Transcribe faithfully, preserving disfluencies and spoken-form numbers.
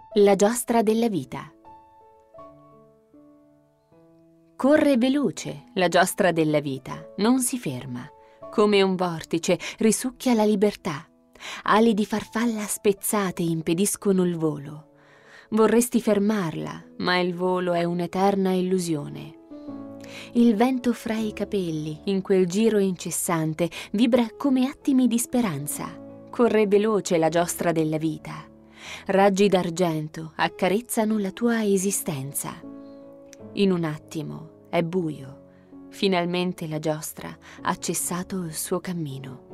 La giostra della vita. Corre veloce la giostra della vita, non si ferma. Come un vortice risucchia la libertà. Ali di farfalla spezzate impediscono il volo. Vorresti fermarla, ma il volo è un'eterna illusione. Il vento fra i capelli, in quel giro incessante, vibra come attimi di speranza. Corre veloce la giostra della vita. Raggi d'argento accarezzano la tua esistenza. In un attimo è buio. Finalmente la giostra ha cessato il suo cammino.